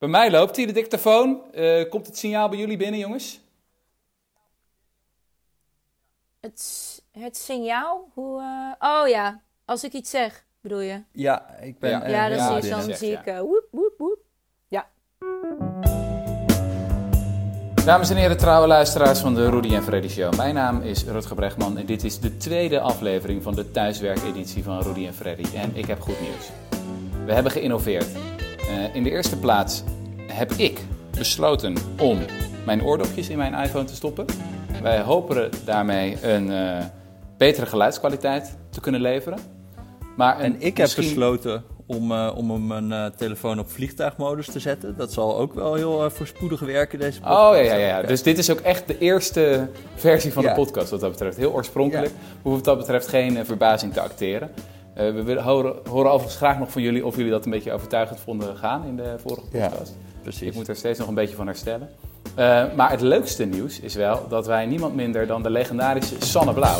Bij mij loopt hier de dictafoon. Komt het signaal bij jullie binnen, jongens? Het signaal? Oh ja, als ik iets zeg, bedoel je? Ja, ik ben... Ja, dan zie ik woep, woep, woep. Ja. Dames en heren, trouwe luisteraars van de Rudy en Freddy Show. Mijn naam is Rutger Bregman en dit is de tweede aflevering van de thuiswerkeditie van Rudy en Freddy. En ik heb goed nieuws. We hebben geïnnoveerd. In de eerste plaats heb ik besloten om mijn oordopjes in mijn iPhone te stoppen. Wij hopen daarmee een betere geluidskwaliteit te kunnen leveren. En ik heb besloten om mijn telefoon op vliegtuigmodus te zetten. Dat zal ook wel heel voorspoedig werken, deze podcast. Oh ja. Dus dit is ook echt de eerste versie van de podcast wat dat betreft. Heel oorspronkelijk. We hoeven wat dat betreft geen verbazing te acteren. We horen overigens graag nog van jullie of jullie dat een beetje overtuigend vonden gaan in de vorige podcast. Ja, precies. Ik moet er steeds nog een beetje van herstellen. Maar het leukste nieuws is wel dat wij niemand minder dan de legendarische Sanne Blauw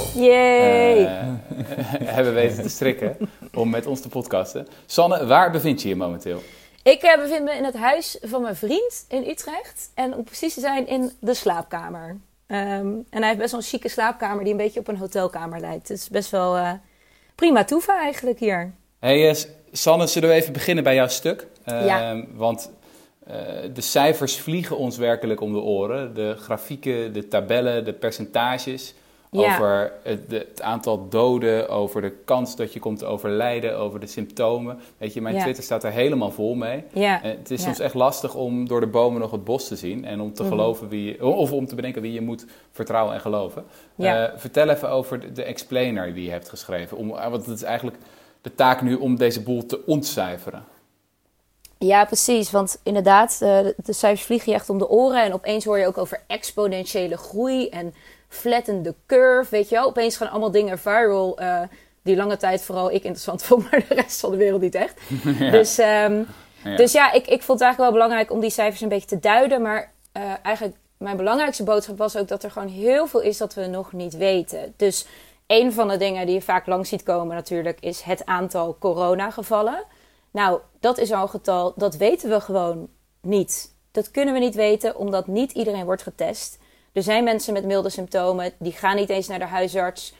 hebben weten te strikken om met ons te podcasten. Sanne, waar bevind je je momenteel? Ik bevind me in het huis van mijn vriend in Utrecht. En om precies te zijn in de slaapkamer. En hij heeft best wel een chique slaapkamer die een beetje op een hotelkamer lijkt. Dus best wel prima toeven eigenlijk hier. Hey Sanne, zullen we even beginnen bij jouw stuk? Ja. Want de cijfers vliegen ons werkelijk om de oren. De grafieken, de tabellen, de percentages over het aantal doden, over de kans dat je komt te overlijden, over de symptomen. Weet je, mijn Twitter staat er helemaal vol mee. Ja. Het is soms echt lastig om door de bomen nog het bos te zien en om te geloven of om te bedenken wie je moet vertrouwen en geloven. Ja. Vertel even over de explainer die je hebt geschreven. Want het is eigenlijk de taak nu om deze boel te ontcijferen. Ja, precies. Want inderdaad, de cijfers vliegen je echt om de oren. En opeens hoor je ook over exponentiële groei en flatten the curve, weet je wel. Opeens gaan allemaal dingen viral die lange tijd vooral ik interessant vond, maar de rest van de wereld niet echt. Ja. Dus ik vond het eigenlijk wel belangrijk om die cijfers een beetje te duiden. Maar eigenlijk mijn belangrijkste boodschap was ook dat er gewoon heel veel is dat we nog niet weten. Dus een van de dingen die je vaak langs ziet komen natuurlijk is het aantal coronagevallen. Nou, dat is al een getal, dat weten we gewoon niet. Dat kunnen we niet weten, omdat niet iedereen wordt getest. Er zijn mensen met milde symptomen, die gaan niet eens naar de huisarts.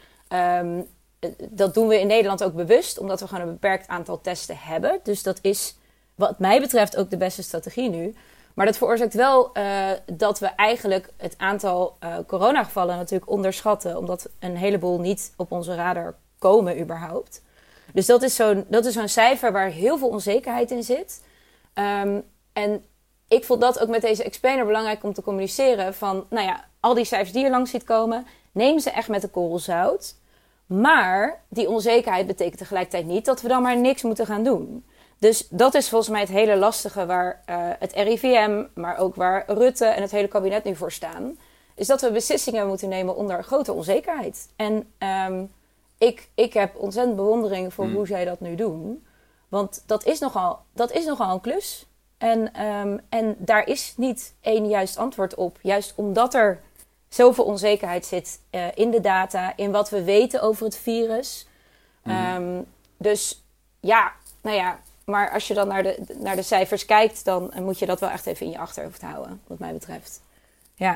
Dat doen we in Nederland ook bewust, omdat we gewoon een beperkt aantal testen hebben. Dus dat is wat mij betreft ook de beste strategie nu. Maar dat veroorzaakt wel dat we eigenlijk het aantal coronagevallen natuurlijk onderschatten. Omdat een heleboel niet op onze radar komen überhaupt. Dus dat is zo'n cijfer waar heel veel onzekerheid in zit. En ik vond dat ook met deze explainer belangrijk om te communiceren. Van, nou ja, al die cijfers die er langs ziet komen, neem ze echt met een korrel zout. Maar die onzekerheid betekent tegelijkertijd niet dat we dan maar niks moeten gaan doen. Dus dat is volgens mij het hele lastige waar het RIVM, maar ook waar Rutte en het hele kabinet nu voor staan. Is dat we beslissingen moeten nemen onder grote onzekerheid. En ik heb ontzettend bewondering voor hoe zij dat nu doen. Want dat is nogal een klus. En daar is niet één juist antwoord op. Juist omdat er zoveel onzekerheid zit in de data, in wat we weten over het virus. Dus ja, nou ja, maar als je dan naar de cijfers kijkt, dan moet je dat wel echt even in je achterhoofd houden, wat mij betreft. Ja.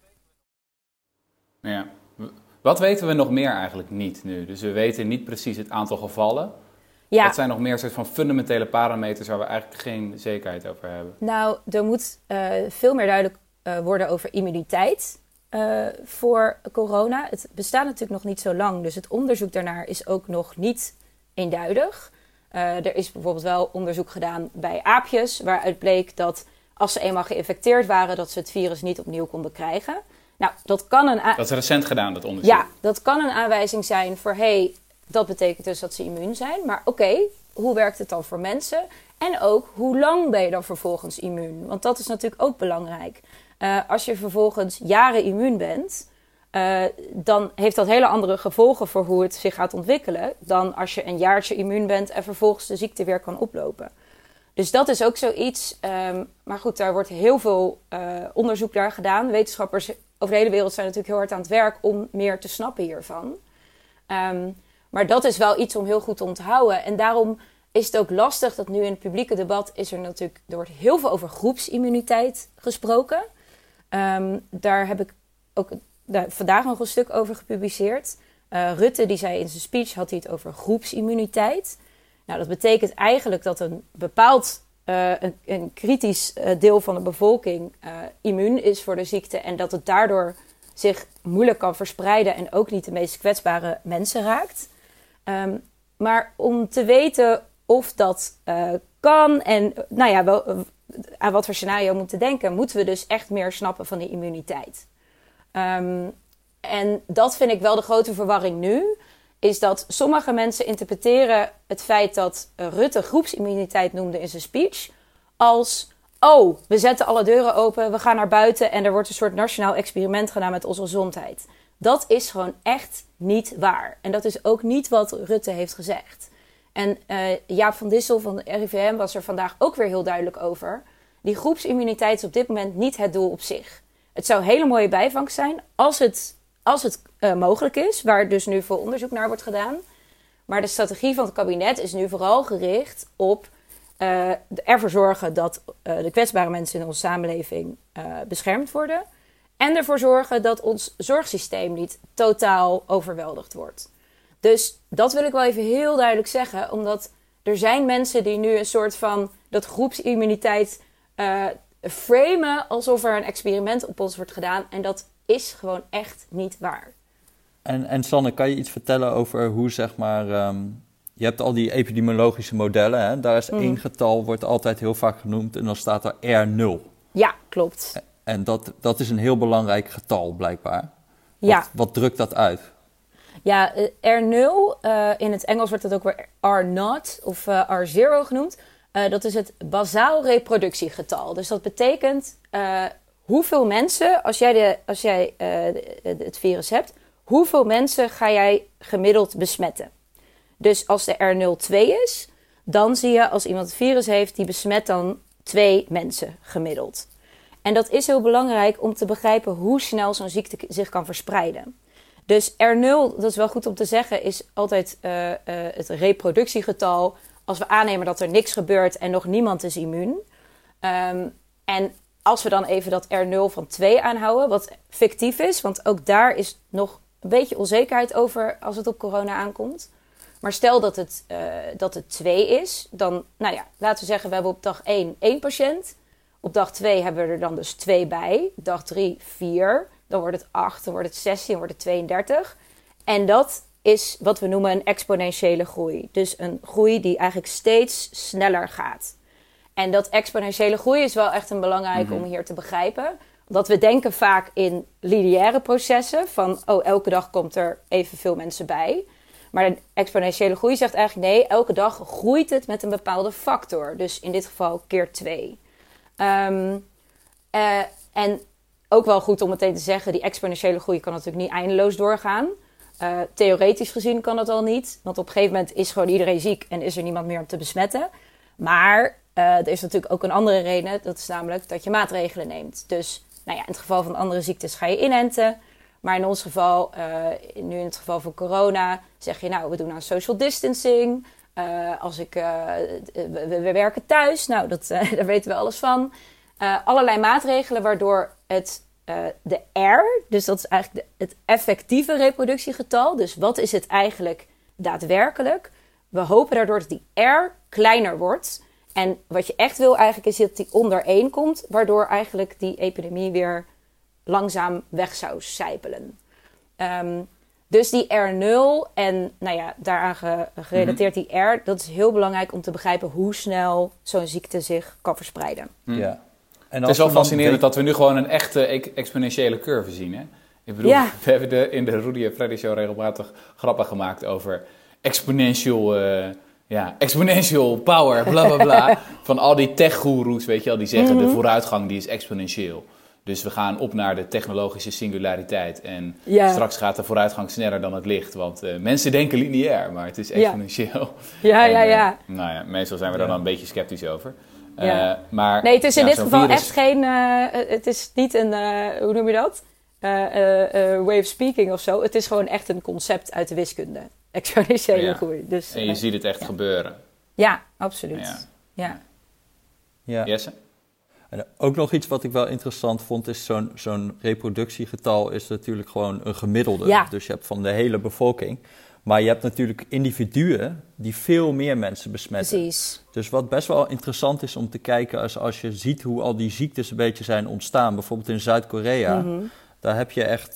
Ja. Wat weten we nog meer eigenlijk niet nu? Dus we weten niet precies het aantal gevallen. Ja. Wat zijn nog meer soort van fundamentele parameters waar we eigenlijk geen zekerheid over hebben? Nou, er moet veel meer duidelijk worden over immuniteit voor corona. Het bestaat natuurlijk nog niet zo lang, dus het onderzoek daarnaar is ook nog niet eenduidig. Er is bijvoorbeeld wel onderzoek gedaan bij aapjes, waaruit bleek dat als ze eenmaal geïnfecteerd waren, dat ze het virus niet opnieuw konden krijgen. Nou, dat is recent gedaan, dat onderzoek. Ja, dat kan een aanwijzing zijn voor, dat betekent dus dat ze immuun zijn. Maar oké, hoe werkt het dan voor mensen? En ook, hoe lang ben je dan vervolgens immuun? Want dat is natuurlijk ook belangrijk. Als je vervolgens jaren immuun bent, dan heeft dat hele andere gevolgen voor hoe het zich gaat ontwikkelen dan als je een jaartje immuun bent en vervolgens de ziekte weer kan oplopen. Dus dat is ook zoiets. Maar goed, daar wordt heel veel onderzoek naar gedaan. Wetenschappers over de hele wereld zijn natuurlijk heel hard aan het werk om meer te snappen hiervan. Maar dat is wel iets om heel goed te onthouden. En daarom is het ook lastig dat nu in het publieke debat er wordt heel veel over groepsimmuniteit gesproken. Daar heb ik ook vandaag nog een stuk over gepubliceerd. Rutte die zei in zijn speech, had hij het over groepsimmuniteit. Nou, dat betekent eigenlijk dat een bepaald, een kritisch deel van de bevolking immuun is voor de ziekte. En dat het daardoor zich moeilijk kan verspreiden en ook niet de meest kwetsbare mensen raakt. Maar om te weten of dat kan en aan wat voor scenario moeten denken, moeten we dus echt meer snappen van die immuniteit. En dat vind ik wel de grote verwarring nu, is dat sommige mensen interpreteren het feit dat Rutte groepsimmuniteit noemde in zijn speech als, we zetten alle deuren open, we gaan naar buiten en er wordt een soort nationaal experiment gedaan met onze gezondheid. Dat is gewoon echt niet waar. En dat is ook niet wat Rutte heeft gezegd. En Jaap van Dissel van de RIVM was er vandaag ook weer heel duidelijk over. Die groepsimmuniteit is op dit moment niet het doel op zich. Het zou een hele mooie bijvangst zijn als het mogelijk is, waar dus nu veel onderzoek naar wordt gedaan. Maar de strategie van het kabinet is nu vooral gericht op ervoor zorgen dat de kwetsbare mensen in onze samenleving beschermd worden. En ervoor zorgen dat ons zorgsysteem niet totaal overweldigd wordt. Dus dat wil ik wel even heel duidelijk zeggen. Omdat er zijn mensen die nu een soort van dat groepsimmuniteit framen alsof er een experiment op ons wordt gedaan. En dat is gewoon echt niet waar. En Sanne, kan je iets vertellen over hoe, zeg maar, je hebt al die epidemiologische modellen, hè? Daar is één getal, wordt altijd heel vaak genoemd en dan staat er R0. Ja, klopt. En dat is een heel belangrijk getal, blijkbaar. Wat drukt dat uit? Ja, R0, in het Engels wordt het ook weer R0 of R0 genoemd. Dat is het basaal reproductiegetal. Dus dat betekent hoeveel mensen, als jij het virus hebt, hoeveel mensen ga jij gemiddeld besmetten? Dus als de R0 2 is, dan zie je als iemand het virus heeft, die besmet dan 2 mensen gemiddeld. En dat is heel belangrijk om te begrijpen hoe snel zo'n ziekte zich kan verspreiden. Dus R0, dat is wel goed om te zeggen, is altijd het reproductiegetal als we aannemen dat er niks gebeurt en nog niemand is immuun. En als we dan even dat R0 van 2 aanhouden, wat fictief is, want ook daar is nog een beetje onzekerheid over als het op corona aankomt. Maar stel dat het 2 is, dan, laten we zeggen, we hebben op dag 1 patiënt. Op dag 2 hebben we er dan dus 2 bij. Dag 3, 4. Dan wordt het 8, dan wordt het 16, dan wordt het 32. En dat is wat we noemen een exponentiële groei. Dus een groei die eigenlijk steeds sneller gaat. En dat exponentiële groei is wel echt een belangrijk om hier te begrijpen. Want we denken vaak in lineaire processen van, elke dag komt er evenveel mensen bij. Maar de exponentiële groei zegt eigenlijk nee, elke dag groeit het met een bepaalde factor. Dus in dit geval keer 2. En ook wel goed om meteen te zeggen, die exponentiële groei kan natuurlijk niet eindeloos doorgaan. Theoretisch gezien kan dat al niet. Want op een gegeven moment is gewoon iedereen ziek en is er niemand meer om te besmetten. Maar er is natuurlijk ook een andere reden. Dat is namelijk dat je maatregelen neemt. Dus in het geval van andere ziektes ga je inenten. Maar in ons geval, nu in het geval van corona, zeg je we doen aan social distancing. We werken thuis. Daar weten we alles van. Allerlei maatregelen waardoor de R, dus dat is eigenlijk het effectieve reproductiegetal. Dus wat is het eigenlijk daadwerkelijk? We hopen daardoor dat die R kleiner wordt. En wat je echt wil eigenlijk is dat die onder 1 komt, waardoor eigenlijk die epidemie weer langzaam weg zou sijpelen. Dus die R0 en daaraan gerelateerd die R, dat is heel belangrijk om te begrijpen hoe snel zo'n ziekte zich kan verspreiden. Ja. En het is wel fascinerend dat we nu gewoon een echte exponentiële curve zien. Hè? Ik bedoel, we hebben in de Rudy en Freddy Show regelmatig grappen gemaakt over exponential power, bla bla bla. Van al die tech-goeroes, weet je wel, die zeggen de vooruitgang die is exponentieel. Dus we gaan op naar de technologische singulariteit. En straks gaat de vooruitgang sneller dan het licht. Want mensen denken lineair, maar het is exponentieel. Meestal zijn we daar dan een beetje sceptisch over. Maar, nee, het is in dit geval echt geen... het is niet een... hoe noem je dat? Way of speaking of zo. Het is gewoon echt een concept uit de wiskunde. Exponentiële groei. Dus, en je ziet het echt gebeuren. Ja, absoluut. Ja. Jesse? En ook nog iets wat ik wel interessant vond, is zo'n reproductiegetal is natuurlijk gewoon een gemiddelde. Ja. Dus je hebt van de hele bevolking. Maar je hebt natuurlijk individuen die veel meer mensen besmetten. Precies. Dus wat best wel interessant is om te kijken als je ziet hoe al die ziektes een beetje zijn ontstaan. Bijvoorbeeld in Zuid-Korea. Daar heb je echt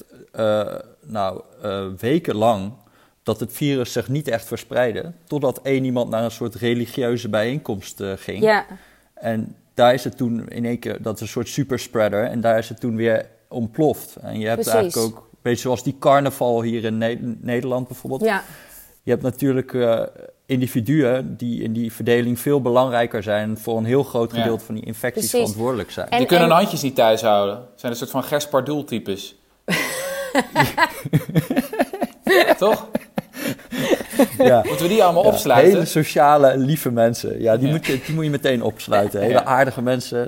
wekenlang dat het virus zich niet echt verspreidde. Totdat één iemand naar een soort religieuze bijeenkomst ging. Ja. En daar is het toen in één keer, dat is een soort superspreader. En daar is het toen weer ontploft. En je hebt Precies. eigenlijk ook, een beetje zoals die carnaval hier in Nederland bijvoorbeeld. Ja. Je hebt natuurlijk individuen die in die verdeling veel belangrijker zijn voor een heel groot gedeelte van die infecties Precies. verantwoordelijk zijn. En- Die kunnen hun handjes niet thuis houden. Zijn een soort van Gers Pardoel-types. Toch? Ja. Moeten we die allemaal opsluiten? Hele sociale, lieve mensen. Ja, die moet je meteen opsluiten. Hele aardige mensen.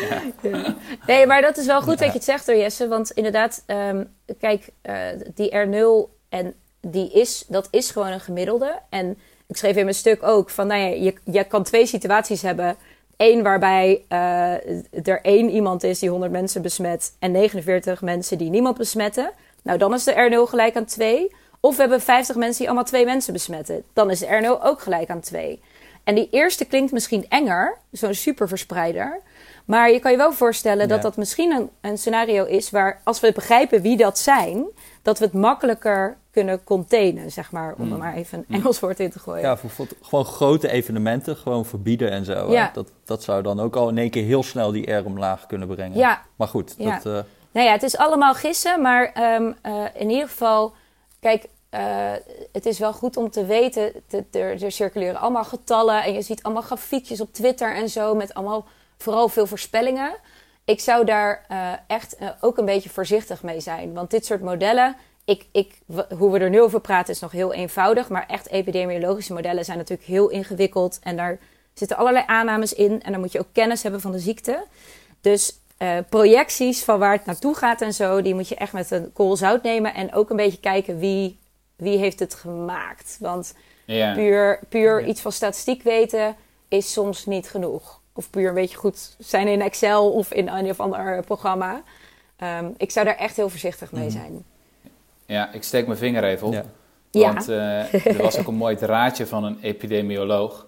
Nee, maar dat is wel goed dat je het zegt hoor, Jesse. Want inderdaad, kijk, die R0 en dat is gewoon een gemiddelde. En ik schreef in mijn stuk ook van, nou ja, je kan 2 situaties hebben. 1 waarbij er 1 iemand is die 100 mensen besmet en 49 mensen die niemand besmetten. Nou, dan is de R0 gelijk aan 2. Of we hebben 50 mensen die allemaal 2 mensen besmetten. Dan is de R0 ook gelijk aan 2. En die eerste klinkt misschien enger, zo'n superverspreider. Maar je kan je wel voorstellen dat dat misschien een scenario is waar, als we begrijpen wie dat zijn, dat we het makkelijker kunnen containen, zeg maar, om er maar even een Engels woord in te gooien. Ja, gewoon grote evenementen, gewoon verbieden en zo. Ja. Dat zou dan ook al in één keer heel snel die R omlaag kunnen brengen. Ja. Maar goed, Ja. dat... Nou ja, het is allemaal gissen, maar in ieder geval, kijk, het is wel goed om te weten, er circuleren allemaal getallen en je ziet allemaal grafiekjes op Twitter en zo met allemaal vooral veel voorspellingen. Ik zou daar echt ook een beetje voorzichtig mee zijn, want dit soort modellen, hoe we er nu over praten is nog heel eenvoudig, maar echt epidemiologische modellen zijn natuurlijk heel ingewikkeld en daar zitten allerlei aannames in en dan moet je ook kennis hebben van de ziekte. Dus projecties van waar het naartoe gaat en zo, die moet je echt met een korrel zout nemen en ook een beetje kijken wie heeft het gemaakt. Want puur iets van statistiek weten is soms niet genoeg. Of puur een beetje goed zijn in Excel of in een of ander programma. Ik zou daar echt heel voorzichtig mee zijn. Ja, ik steek mijn vinger even op. Ja. Want er was ook een mooi draadje van een epidemioloog.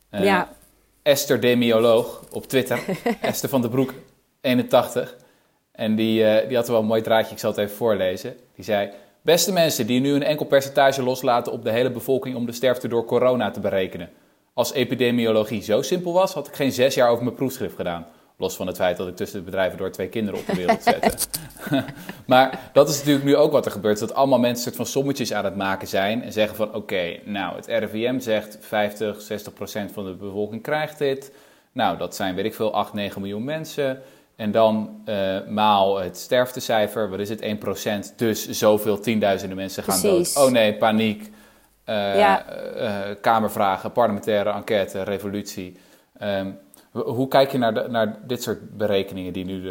Esther Demioloog op Twitter. Esther van den Broek, 81. En die had wel een mooi draadje, ik zal het even voorlezen. Die zei: beste mensen die nu een enkel percentage loslaten op de hele bevolking om de sterfte door corona te berekenen. Als epidemiologie zo simpel was, had ik geen 6 jaar over mijn proefschrift gedaan. Los van het feit dat ik tussen de bedrijven door 2 kinderen op de wereld zette. Maar dat is natuurlijk nu ook wat er gebeurt. Dat allemaal mensen soort van sommetjes aan het maken zijn. En zeggen van oké, nou het RIVM zegt 50-60% van de bevolking krijgt dit. Nou dat zijn weet ik veel 8-9 miljoen mensen. En dan maal het sterftecijfer, wat is het, 1%. Dus zoveel tienduizenden mensen gaan dood. Oh nee, paniek. Kamervragen, parlementaire enquête, revolutie. Hoe kijk je naar dit soort berekeningen die nu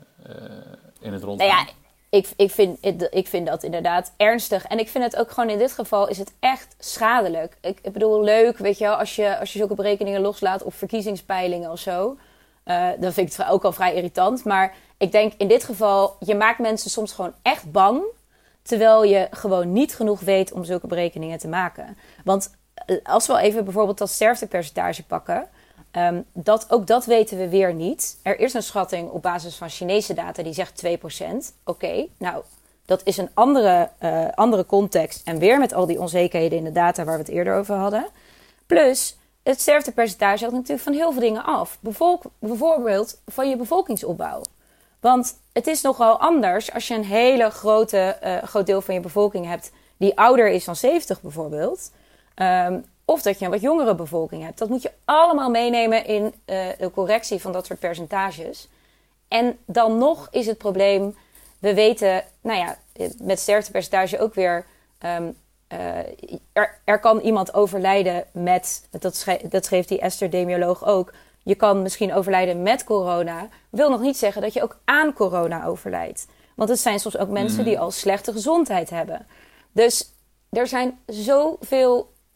in het rond gaan? Nou ja, ik vind dat inderdaad ernstig. En ik vind het ook gewoon in dit geval is het echt schadelijk. Ik bedoel, leuk, weet je wel, als je zulke berekeningen loslaat op verkiezingspeilingen of zo. Dan vind ik het ook al vrij irritant. Maar ik denk in dit geval, je maakt mensen soms gewoon echt bang. Terwijl je gewoon niet genoeg weet om zulke berekeningen te maken. Want als we even bijvoorbeeld dat sterftepercentage pakken. Dat weten we weer niet. Er is een schatting op basis van Chinese data die zegt 2%. Oké, nou, dat is een andere context. En weer met al die onzekerheden in de data waar we het eerder over hadden. Plus, het sterftepercentage hangt natuurlijk van heel veel dingen af. Bijvoorbeeld van je bevolkingsopbouw. Want het is nogal anders als je een hele groot deel van je bevolking hebt die ouder is dan 70 bijvoorbeeld. Of dat je een wat jongere bevolking hebt. Dat moet je allemaal meenemen in de correctie van dat soort percentages. En dan nog is het probleem, we weten, nou ja, met sterftepercentage ook weer, er kan iemand overlijden met, dat schreef die Esther Demioloog ook, je kan misschien overlijden met corona. Wil nog niet zeggen dat je ook aan corona overlijdt. Want het zijn soms ook mensen die al slechte gezondheid hebben. Dus er zijn zoveel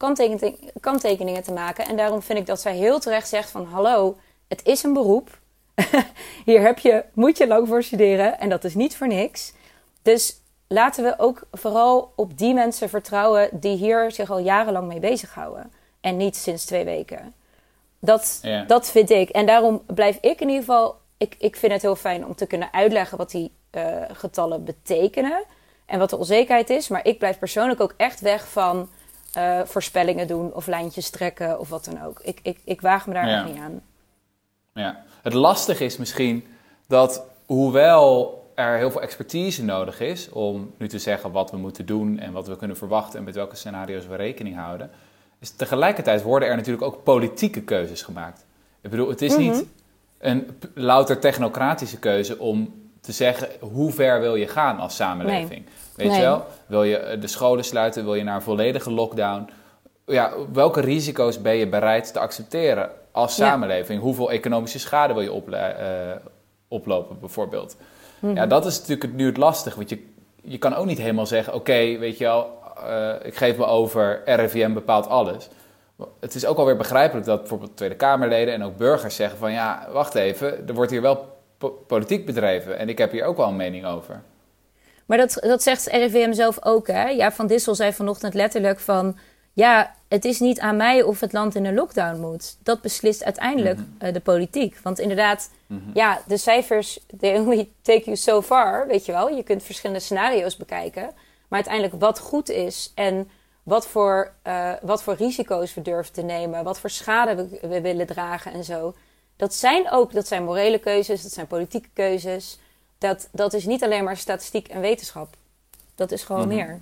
kanttekeningen te maken. En daarom vind ik dat zij heel terecht zegt van... hallo, het is een beroep. Hier moet je lang voor studeren. En dat is niet voor niks. Dus laten we ook vooral op die mensen vertrouwen... die hier zich al jarenlang mee bezighouden. En niet sinds 2 weken. Dat vind ik. En daarom blijf ik in ieder geval... Ik vind het heel fijn om te kunnen uitleggen wat die getallen betekenen. En wat de onzekerheid is. Maar ik blijf persoonlijk ook echt weg van voorspellingen doen. Of lijntjes trekken of wat dan ook. Ik waag me daar nog niet aan. Ja. Het lastige is misschien dat hoewel er heel veel expertise nodig is... om nu te zeggen wat we moeten doen en wat we kunnen verwachten... en met welke scenario's we rekening houden... is tegelijkertijd worden er natuurlijk ook politieke keuzes gemaakt. Ik bedoel, het is niet een louter technocratische keuze om te zeggen... hoe ver wil je gaan als samenleving? Nee. Weet je wel? Wil je de scholen sluiten? Wil je naar een volledige lockdown? Ja, welke risico's ben je bereid te accepteren als samenleving? Hoeveel economische schade wil je oplopen bijvoorbeeld? Ja, dat is natuurlijk nu het lastig. Want je kan ook niet helemaal zeggen... oké, weet je wel, ik geef me over, RIVM bepaalt alles. Het is ook alweer begrijpelijk dat bijvoorbeeld Tweede Kamerleden... en ook burgers zeggen van ja, wacht even... er wordt hier wel politiek bedreven en ik heb hier ook wel een mening over. Maar dat zegt RIVM zelf ook, hè? Ja, Van Dissel zei vanochtend letterlijk van... ja, het is niet aan mij of het land in een lockdown moet. Dat beslist uiteindelijk de politiek. Want inderdaad, ja, de cijfers... they only take you so far, weet je wel. Je kunt verschillende scenario's bekijken. Maar uiteindelijk wat goed is... en wat voor risico's we durven te nemen... wat voor schade we willen dragen en zo... dat zijn morele keuzes, dat zijn politieke keuzes... Dat is niet alleen maar statistiek en wetenschap. Dat is gewoon meer.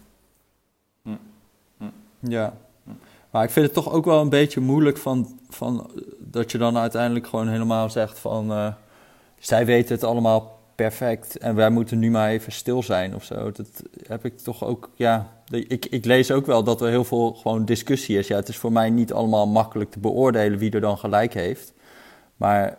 Ja, maar ik vind het toch ook wel een beetje moeilijk van dat je dan uiteindelijk gewoon helemaal zegt van... zij weten het allemaal perfect en wij moeten nu maar even stil zijn of zo. Dat heb ik toch ook, ja... Ik lees ook wel dat er heel veel gewoon discussie is. Ja, het is voor mij niet allemaal makkelijk te beoordelen wie er dan gelijk heeft. Maar...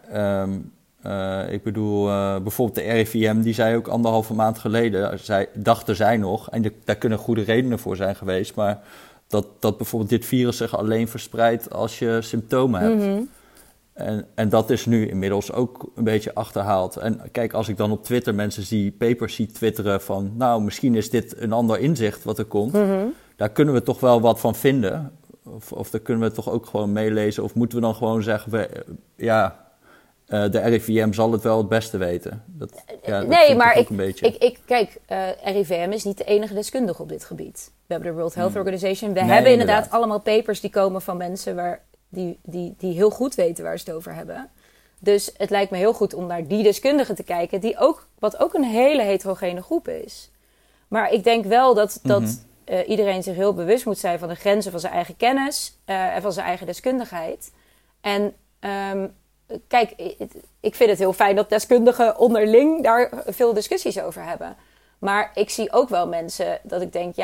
ik bedoel, bijvoorbeeld de RIVM, die zei ook 1,5 maand geleden, dachten zij nog, en daar kunnen goede redenen voor zijn geweest, maar dat bijvoorbeeld dit virus zich alleen verspreidt als je symptomen hebt. En dat is nu inmiddels ook een beetje achterhaald. En kijk, als ik dan op Twitter mensen papers zie twitteren van, nou, misschien is dit een ander inzicht wat er komt, daar kunnen we toch wel wat van vinden. Of daar kunnen we toch ook gewoon meelezen, of moeten we dan gewoon zeggen, de RIVM zal het wel het beste weten. Dat nee, maar kijk, RIVM is niet de enige deskundige op dit gebied. We hebben de World Health Organization. We hebben inderdaad allemaal papers die komen van mensen die heel goed weten waar ze het over hebben. Dus het lijkt me heel goed om naar die deskundigen te kijken, wat ook een hele heterogene groep is. Maar ik denk wel dat iedereen zich heel bewust moet zijn van de grenzen van zijn eigen kennis en van zijn eigen deskundigheid. En kijk, ik vind het heel fijn dat deskundigen onderling daar veel discussies over hebben. Maar ik zie ook wel mensen dat ik denk,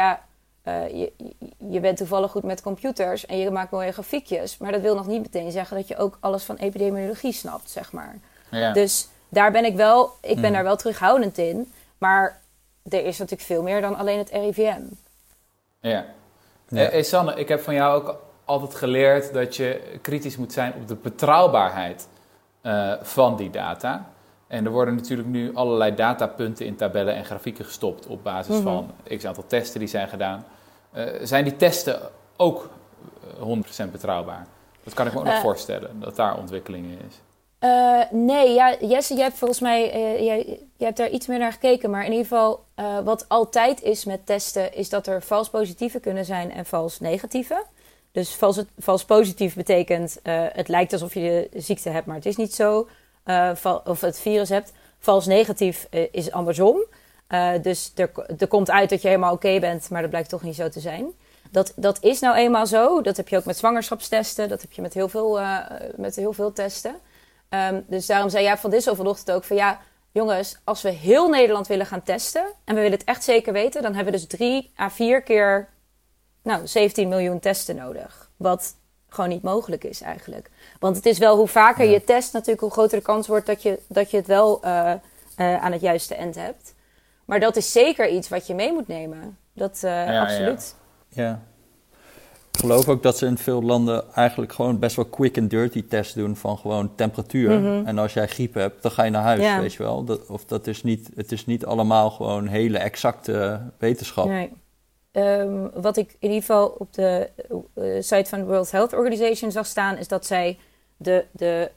je bent toevallig goed met computers en je maakt mooie grafiekjes. Maar dat wil nog niet meteen zeggen dat je ook alles van epidemiologie snapt, zeg maar. Ja. Dus daar ben ik ben daar wel terughoudend in. Maar er is natuurlijk veel meer dan alleen het RIVM. Ja. Hey Sanne, ik heb van jou ook altijd geleerd dat je kritisch moet zijn op de betrouwbaarheid van die data. En er worden natuurlijk nu allerlei datapunten in tabellen en grafieken gestopt op basis van x-aantal testen die zijn gedaan. Zijn die testen ook 100% betrouwbaar? Dat kan ik me ook nog voorstellen, dat daar ontwikkelingen is. Nee, ja, Jesse, jij hebt volgens mij jij hebt daar iets meer naar gekeken. Maar in ieder geval, wat altijd is met testen, is dat er vals positieve kunnen zijn en vals negatieve. Dus vals positief betekent, het lijkt alsof je de ziekte hebt, maar het is niet zo. Of het virus hebt. Vals negatief is andersom. Dus er komt uit dat je helemaal oké bent, maar dat blijkt toch niet zo te zijn. Dat is nou eenmaal zo. Dat heb je ook met zwangerschapstesten. Dat heb je met heel veel testen. Dus daarom zei jij Van Dissel vanochtend ook van ja, jongens, als we heel Nederland willen gaan testen en we willen het echt zeker weten, dan hebben we dus 3 à 4 keer 17 miljoen testen nodig. Wat gewoon niet mogelijk is eigenlijk. Want het is wel hoe vaker je test natuurlijk, hoe groter de kans wordt dat je het wel aan het juiste eind hebt. Maar dat is zeker iets wat je mee moet nemen. Dat absoluut. Ja. geloof ook dat ze in veel landen eigenlijk gewoon best wel quick and dirty tests doen van gewoon temperatuur. Mhm. En als jij griep hebt, dan ga je naar huis, Ja. weet je wel. Het is niet allemaal gewoon hele exacte wetenschap. Nee. Wat ik in ieder geval op de site van de World Health Organization zag staan, is dat zij de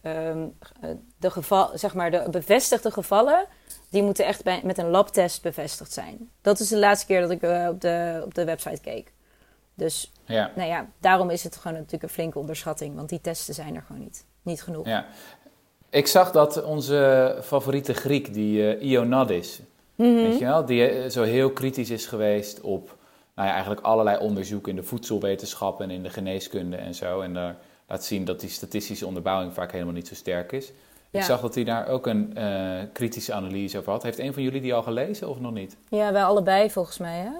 bevestigde gevallen, die moeten echt met een labtest bevestigd zijn. Dat is de laatste keer dat ik op de website keek. Dus nou ja, daarom is het gewoon natuurlijk een flinke onderschatting, want die testen zijn er gewoon niet genoeg. Ja. Ik zag dat onze favoriete Griek, die Ioannidis, weet je wel, die zo heel kritisch is geweest op eigenlijk allerlei onderzoeken in de voedselwetenschappen en in de geneeskunde en zo. En daar laat zien dat die statistische onderbouwing vaak helemaal niet zo sterk is. Ja. Ik zag dat hij daar ook een kritische analyse over had. Heeft een van jullie die al gelezen of nog niet? Ja, wij allebei volgens mij, hè?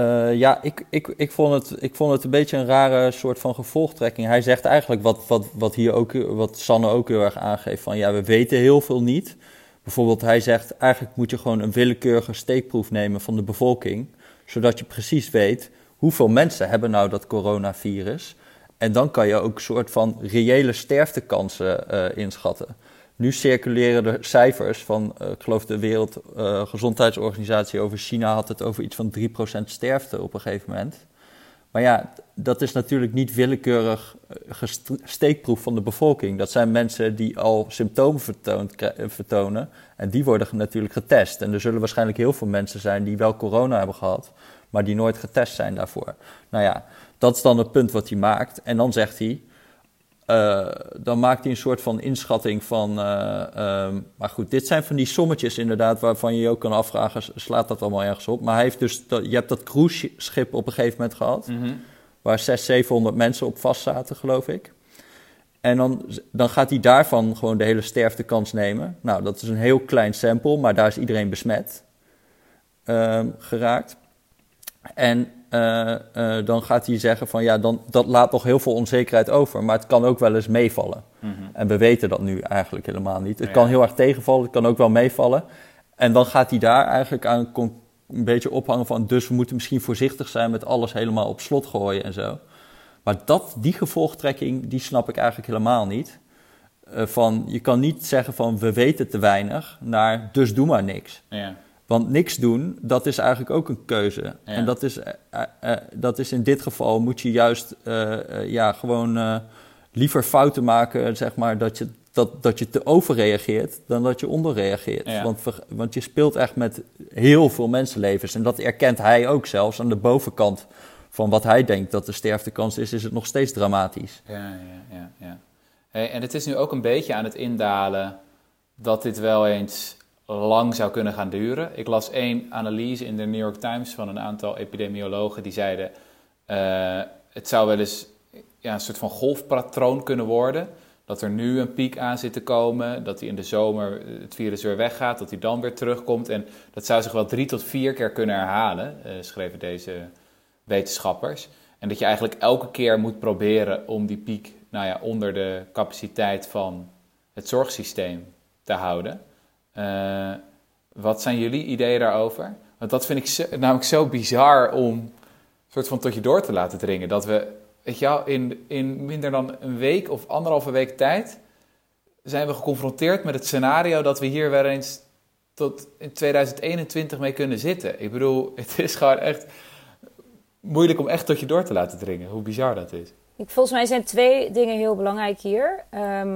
Ik vond het een beetje een rare soort van gevolgtrekking. Hij zegt eigenlijk wat Sanne ook heel erg aangeeft, van ja, we weten heel veel niet. Bijvoorbeeld, hij zegt, eigenlijk moet je gewoon een willekeurige steekproef nemen van de bevolking, zodat je precies weet hoeveel mensen hebben nou dat coronavirus. En dan kan je ook een soort van reële sterftekansen inschatten. Nu circuleren de cijfers van, ik geloof de Wereldgezondheidsorganisatie over China had het over iets van 3% sterfte op een gegeven moment. Maar ja, dat is natuurlijk niet willekeurig steekproef van de bevolking. Dat zijn mensen die al symptomen vertonen en die worden natuurlijk getest. En er zullen waarschijnlijk heel veel mensen zijn die wel corona hebben gehad, maar die nooit getest zijn daarvoor. Nou ja, dat is dan het punt wat hij maakt. En dan zegt hij, dan maakt hij een soort van inschatting van, maar goed, dit zijn van die sommetjes inderdaad, waarvan je je ook kan afvragen, slaat dat allemaal ergens op? Maar hij heeft dus, je hebt dat cruiseschip op een gegeven moment gehad, waar 600-700 mensen op vast zaten, geloof ik. En dan gaat hij daarvan gewoon de hele sterftekans nemen. Nou, dat is een heel klein sample, maar daar is iedereen besmet geraakt. En dan gaat hij zeggen van ja, dat laat nog heel veel onzekerheid over, maar het kan ook wel eens meevallen. En we weten dat nu eigenlijk helemaal niet. Het kan heel erg tegenvallen, het kan ook wel meevallen. En dan gaat hij daar eigenlijk aan een beetje ophangen van, dus we moeten misschien voorzichtig zijn met alles helemaal op slot gooien en zo. Maar die gevolgtrekking, die snap ik eigenlijk helemaal niet. Je kan niet zeggen van, we weten te weinig, naar dus doe maar niks. Ja. Want niks doen, dat is eigenlijk ook een keuze. Ja. En dat is in dit geval, moet je juist gewoon liever fouten maken, zeg maar, dat je te overreageert dan dat je onderreageert. Ja. Want je speelt echt met heel veel mensenlevens. En dat erkent hij ook zelfs aan de bovenkant van wat hij denkt dat de sterftekans is het nog steeds dramatisch. Ja. Hey, en het is nu ook een beetje aan het indalen dat dit wel eens lang zou kunnen gaan duren. Ik las één analyse in de New York Times van een aantal epidemiologen die zeiden, het zou wel eens een soort van golfpatroon kunnen worden. Dat er nu een piek aan zit te komen, dat die in de zomer het virus weer weggaat, dat die dan weer terugkomt. En dat zou zich wel 3 tot 4 keer kunnen herhalen, schreven deze wetenschappers. En dat je eigenlijk elke keer moet proberen om die piek onder de capaciteit van het zorgsysteem te houden. Wat zijn jullie ideeën daarover? Want dat vind ik namelijk zo bizar om soort van tot je door te laten dringen. Dat we, weet je wel, in minder dan een week of 1,5 week tijd zijn we geconfronteerd met het scenario dat we hier weer eens tot in 2021 mee kunnen zitten. Ik bedoel, het is gewoon echt moeilijk om echt tot je door te laten dringen. Hoe bizar dat is. Volgens mij zijn 2 dingen heel belangrijk hier.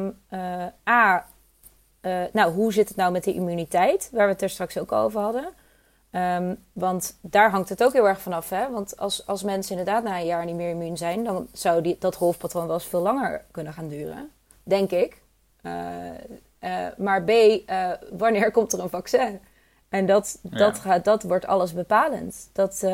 Hoe zit het nou met de immuniteit, waar we het er straks ook over hadden? Want daar hangt het ook heel erg vanaf. Hè? Want als mensen inderdaad na een jaar niet meer immuun zijn, dan zou dat golfpatroon wel eens veel langer kunnen gaan duren. Denk ik. Maar B, wanneer komt er een vaccin? En dat wordt alles bepalend.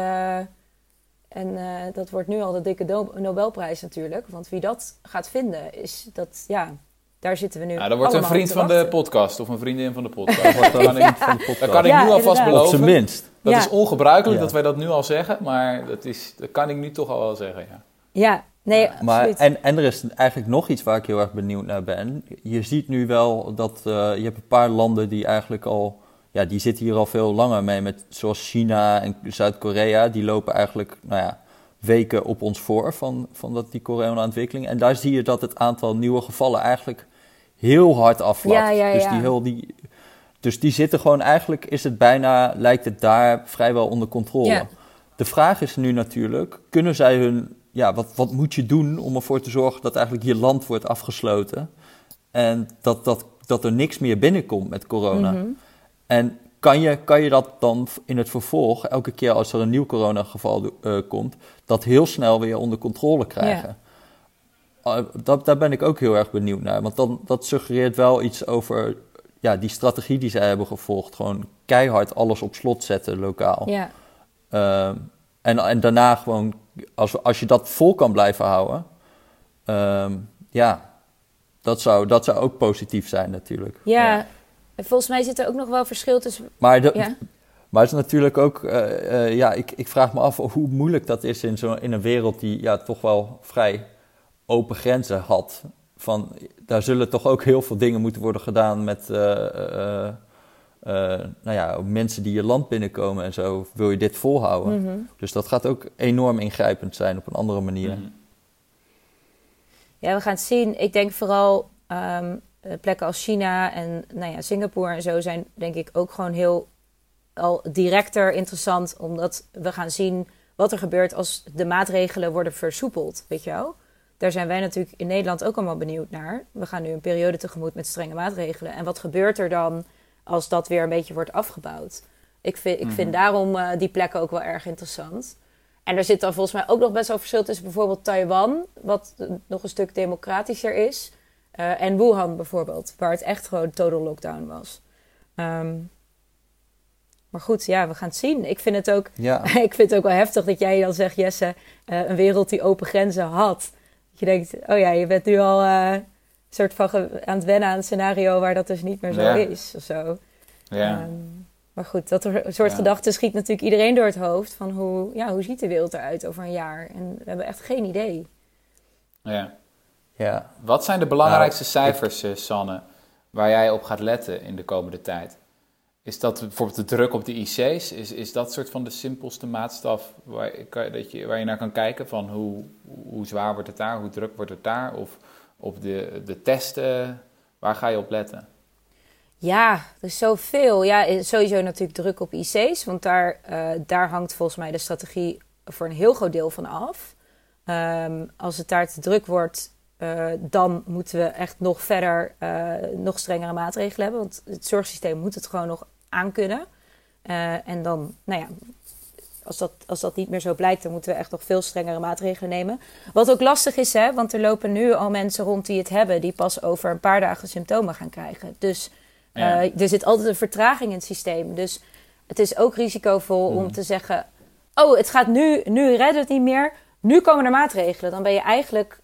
Dat wordt nu al de dikke Nobelprijs natuurlijk. Want wie dat gaat vinden, is dat, daar zitten we nu. Dat wordt een vriend van de podcast of een vriendin van de podcast. Dat kan ik nu alvast inderdaad. beloven. Op zijn minst. Dat is ongebruikelijk dat wij dat nu al zeggen, maar dat kan ik nu toch al wel zeggen, Ja, nee, maar, absoluut. en er is eigenlijk nog iets waar ik heel erg benieuwd naar ben. Je ziet nu wel dat je hebt een paar landen die eigenlijk al, die zitten hier al veel langer mee, zoals China en Zuid-Korea. Die lopen eigenlijk, weken op ons voor van die corona-ontwikkeling. En daar zie je dat het aantal nieuwe gevallen eigenlijk heel hard afvlakt. Dus die zitten gewoon, eigenlijk lijkt het daar vrijwel onder controle. Ja. De vraag is nu natuurlijk, kunnen zij wat moet je doen om ervoor te zorgen dat eigenlijk je land wordt afgesloten en dat er niks meer binnenkomt met corona? Mm-hmm. En kan je dat dan in het vervolg, elke keer als er een nieuw coronageval komt, dat heel snel weer onder controle krijgen? Ja. Daar ben ik ook heel erg benieuwd naar, want dat suggereert wel iets over die strategie die zij hebben gevolgd. Gewoon keihard alles op slot zetten lokaal. Ja. En daarna gewoon, als je dat vol kan blijven houden, dat zou ook positief zijn natuurlijk. Ja, en volgens mij zit er ook nog wel verschil tussen... Maar het is natuurlijk ook, ik vraag me af hoe moeilijk dat is in een wereld die toch wel vrij open grenzen had. Daar zullen toch ook heel veel dingen moeten worden gedaan met mensen die je land binnenkomen en zo. Wil je dit volhouden? Mm-hmm. Dus dat gaat ook enorm ingrijpend zijn op een andere manier. Mm-hmm. Ja, we gaan het zien. Ik denk vooral plekken als China en Singapore en zo zijn denk ik ook gewoon heel al directer interessant. Omdat we gaan zien wat er gebeurt als de maatregelen worden versoepeld. Weet je wel? Daar zijn wij natuurlijk in Nederland ook allemaal benieuwd naar. We gaan nu een periode tegemoet met strenge maatregelen. En wat gebeurt er dan als dat weer een beetje wordt afgebouwd? Ik vind daarom die plekken ook wel erg interessant. En er zit dan volgens mij ook nog best wel verschil tussen bijvoorbeeld Taiwan, wat nog een stuk democratischer is, en Wuhan bijvoorbeeld, waar het echt gewoon total lockdown was. Maar goed, we gaan het zien. Ik vind het ook, ik vind het ook wel heftig dat jij dan zegt, Jesse, een wereld die open grenzen had. Dat je denkt, je bent nu al soort van aan het wennen aan een scenario waar dat dus niet meer zo is of zo. Ja. Maar goed, dat een soort gedachte schiet natuurlijk iedereen door het hoofd van hoe ziet de wereld eruit over een jaar? En we hebben echt geen idee. Ja. Wat zijn de belangrijkste cijfers, Sanne, waar jij op gaat letten in de komende tijd? Is dat bijvoorbeeld de druk op de IC's? Is dat soort van de simpelste maatstaf waar je naar kan kijken? Van hoe zwaar wordt het daar, hoe druk wordt het daar? Of op de testen, waar ga je op letten? Ja, er is zoveel. Ja, sowieso natuurlijk druk op IC's. Want daar hangt volgens mij de strategie voor een heel groot deel van af. Als het daar te druk wordt, dan moeten we echt nog verder, nog strengere maatregelen hebben. Want het zorgsysteem moet het gewoon nog aankunnen. En dan, als dat niet meer zo blijkt, dan moeten we echt nog veel strengere maatregelen nemen. Wat ook lastig is, want er lopen nu al mensen rond die het hebben, die pas over een paar dagen symptomen gaan krijgen. Dus er zit altijd een vertraging in het systeem. Dus het is ook risicovol om te zeggen, het gaat nu redden we het niet meer. Nu komen er maatregelen. Dan ben je eigenlijk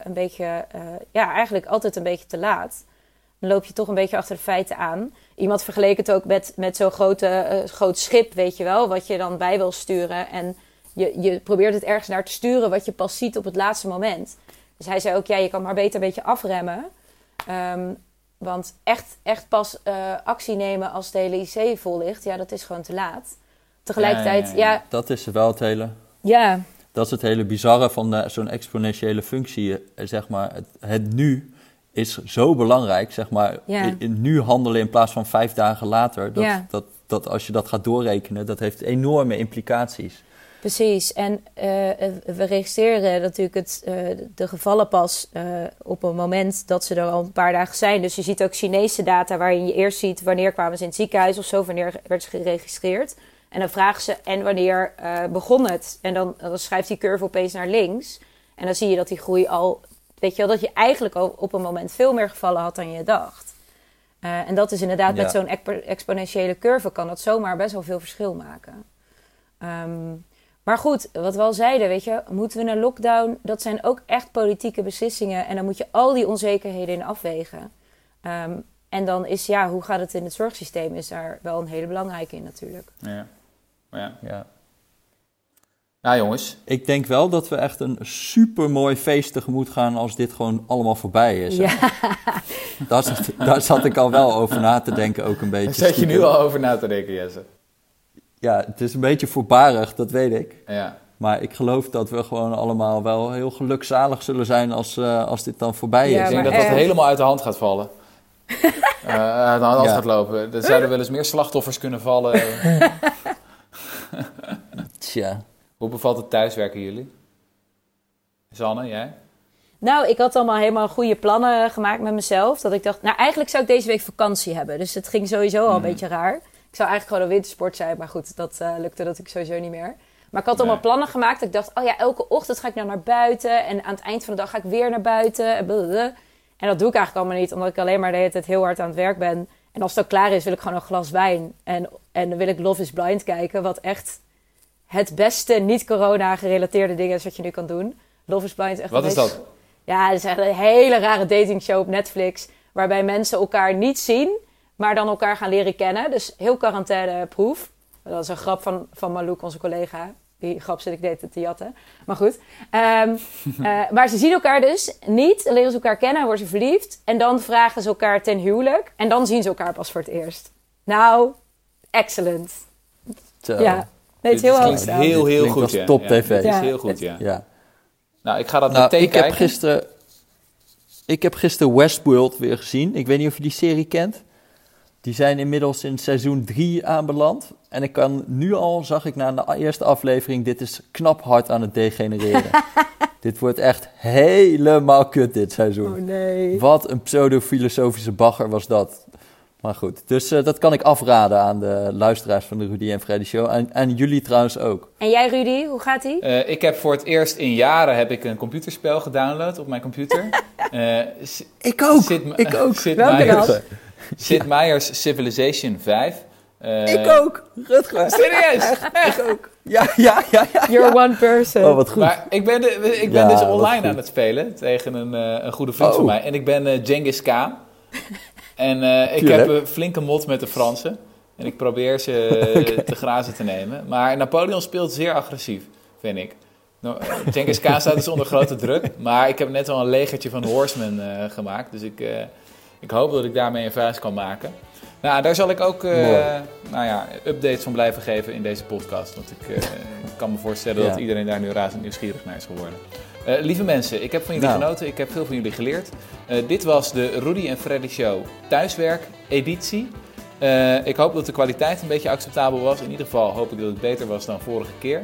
eigenlijk altijd een beetje te laat. Dan loop je toch een beetje achter de feiten aan. Iemand vergeleek het ook met zo'n groot schip, weet je wel, wat je dan bij wil sturen. En je probeert het ergens naar te sturen wat je pas ziet op het laatste moment. Dus hij zei ook, je kan maar beter een beetje afremmen. Want echt pas actie nemen als de hele IC vol ligt, dat is gewoon te laat. Tegelijkertijd, dat is wel het hele... Ja. Dat is het hele bizarre van zo'n exponentiële functie, zeg maar. Het nu is zo belangrijk, zeg maar. Nu handelen in plaats van 5 dagen later. Dat als je dat gaat doorrekenen, dat heeft enorme implicaties. Precies. En we registreren natuurlijk de gevallen pas op een moment dat ze er al een paar dagen zijn. Dus je ziet ook Chinese data waarin je eerst ziet wanneer kwamen ze in het ziekenhuis of zo, wanneer werd ze geregistreerd. En dan vragen ze, en wanneer begon het? En dan schrijft die curve opeens naar links. En dan zie je dat die groei al... Weet je wel, dat je eigenlijk al op een moment veel meer gevallen had dan je dacht. En dat is inderdaad met zo'n exponentiële curve kan dat zomaar best wel veel verschil maken. Maar goed, wat we al zeiden, weet je, moeten we een lockdown? Dat zijn ook echt politieke beslissingen. En dan moet je al die onzekerheden in afwegen. En dan is, hoe gaat het in het zorgsysteem, is daar wel een hele belangrijke in natuurlijk. Ja. Nou jongens. Ik denk wel dat we echt een supermooi feest tegemoet gaan als dit gewoon allemaal voorbij is. Ja. Daar zat ik al wel over na te denken ook een beetje. Daar zat je nu al over na te denken, Jesse? Ja, het is een beetje voorbarig, dat weet ik. Ja. Maar ik geloof dat we gewoon allemaal wel heel gelukzalig zullen zijn als dit dan voorbij is. Ja, Ik denk maar dat dat echt. helemaal uit de hand gaat vallen. Uit de hand gaat lopen. Er zouden wel eens meer slachtoffers kunnen vallen. Tja. Hoe bevalt het thuiswerken jullie? Zanne, jij? Nou, ik had allemaal helemaal goede plannen gemaakt met mezelf. Dat ik dacht, nou eigenlijk zou ik deze week vakantie hebben. Dus het ging sowieso al een beetje raar. Ik zou eigenlijk gewoon een wintersport zijn. Maar goed, dat lukte dat ik sowieso niet meer. Maar ik had allemaal plannen gemaakt. Dat ik dacht, oh ja, elke ochtend ga ik nou naar buiten. En aan het eind van de dag ga ik weer naar buiten. En blablabla. En dat doe ik eigenlijk allemaal niet. Omdat ik alleen maar de hele tijd heel hard aan het werk ben. En als het ook klaar is, wil ik gewoon een glas wijn. En dan wil ik Love is Blind kijken. Wat echt het beste niet-corona gerelateerde ding is wat je nu kan doen. Love is Blind is echt Wat een is beetje- dat? Ja, het is echt een hele rare datingshow op Netflix. Waarbij mensen elkaar niet zien, maar dan elkaar gaan leren kennen. Dus heel quarantaineproof. Dat is een grap van Malouk, onze collega. Die grap zit ik de hele tijd te jatten. Maar goed. Maar ze zien elkaar dus niet. Dan leren ze elkaar kennen en worden ze verliefd. En dan vragen ze elkaar ten huwelijk. En dan zien ze elkaar pas voor het eerst. Nou, excellent. Zo. Ja, nee, het is heel Dit hoog klinkt gedaan. heel Dit klinkt goed, als ja. top Ja, TV. dit is Ja, heel goed, ja. Ja. Nou, ik ga dat Nou, meteen ik kijken. heb gisteren Westworld weer gezien. Ik weet niet of je die serie kent. Die zijn inmiddels in seizoen 3 aanbeland. En ik kan nu al, zag ik na de eerste aflevering, dit is knap hard aan het degenereren. Dit wordt echt helemaal kut dit seizoen. Oh nee. Wat een pseudo-filosofische bagger was dat. Maar goed, dus dat kan ik afraden aan de luisteraars van de Rudy en Freddy Show. En jullie trouwens ook. En jij, Rudy, hoe gaat ie? Ik heb voor het eerst in jaren een computerspel gedownload op mijn computer. Ik ook. Sid Welke dan? Meier's, Sid Meier's Civilization 5. Ik ook. Rutger. Serieus? Ik ook. Ja. You're one person. Oh, wat goed. Maar ik ben Ja, dus wat online goed. aan het spelen tegen een goede vriend Oh. van mij. En ik ben Genghis Khan. En ik Tuurlijk. heb een flinke mot met de Fransen. En ik probeer ze te grazen te nemen. Maar Napoleon speelt zeer agressief, vind ik. Nou, Genghis Khan staat dus onder grote druk. Maar ik heb net al een legertje van horsemen gemaakt. Dus ik hoop dat ik daarmee een vuist kan maken. Nou, daar zal ik ook updates van blijven geven in deze podcast. Want ik kan me voorstellen dat iedereen daar nu razend nieuwsgierig naar is geworden. Lieve mensen, ik heb van jullie genoten. Ik heb veel van jullie geleerd. Dit was de Rudy en Freddy Show thuiswerk editie. Ik hoop dat de kwaliteit een beetje acceptabel was. In ieder geval hoop ik dat het beter was dan vorige keer.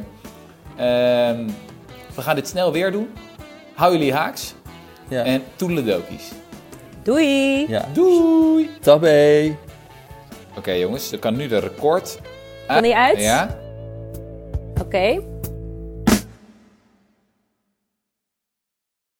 We gaan dit snel weer doen. Hou jullie haaks. Ja. En toedeledokies. Doei! Ja. Doei! Tabé. Oké jongens, dan kan nu de record. Kan die uit? Ja. Oké.